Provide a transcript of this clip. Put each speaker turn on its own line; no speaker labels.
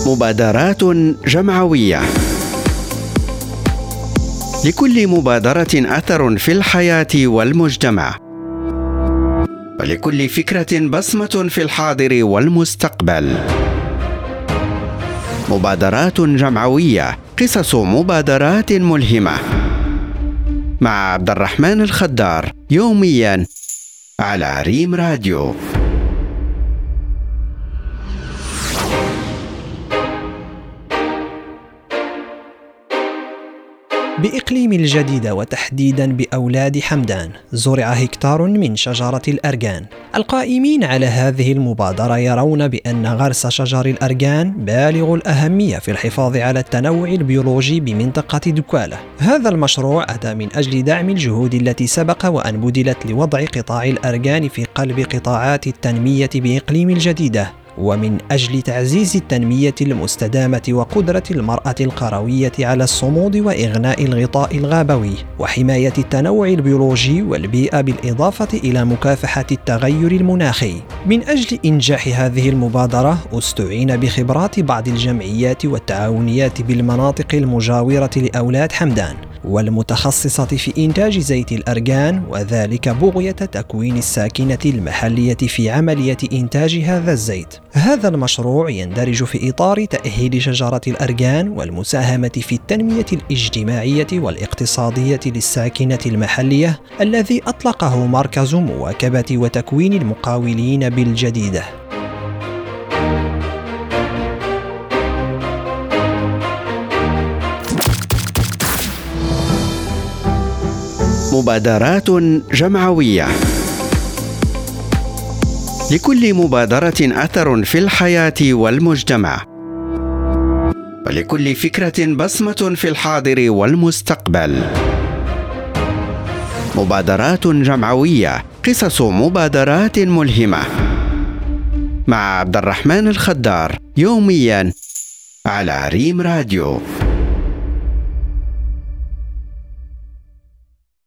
مبادرات جمعوية. لكل مبادرة أثر في الحياة والمجتمع، ولكل فكرة بصمة في الحاضر والمستقبل. مبادرات جمعوية، قصص مبادرات ملهمة، مع عبد الرحمن الخضار، يوميا على ريم راديو.
بإقليم الجديدة وتحديدا بأولاد حمدان زرع هكتار من شجرة الأرغان. القائمين على هذه المبادرة يرون بأن غرس شجر الأرغان بالغ الأهمية في الحفاظ على التنوع البيولوجي بمنطقة دكوالة. هذا المشروع أتى من أجل دعم الجهود التي سبق وأن بذلت لوضع قطاع الأرغان في قلب قطاعات التنمية بإقليم الجديدة، ومن أجل تعزيز التنمية المستدامة وقدرة المرأة القروية على الصمود وإغناء الغطاء الغابوي وحماية التنوع البيولوجي والبيئة، بالإضافة إلى مكافحة التغير المناخي. من أجل إنجاح هذه المبادرة استعين بخبرات بعض الجمعيات والتعاونيات بالمناطق المجاورة لأولاد حمدان والمتخصصة في إنتاج زيت الأرغان، وذلك بغية تكوين الساكنة المحلية في عملية إنتاج هذا الزيت. هذا المشروع يندرج في إطار تأهيل شجرة الأرغان والمساهمة في التنمية الاجتماعية والاقتصادية للساكنة المحلية، الذي أطلقه مركز مواكبة وتكوين المقاولين بالجديدة.
مبادرات جمعوية. لكل مبادرة أثر في الحياة والمجتمع، ولكل فكرة بصمة في الحاضر والمستقبل. مبادرات جمعوية، قصص مبادرات ملهمة، مع عبد الرحمن الخضار، يوميا على ريم راديو.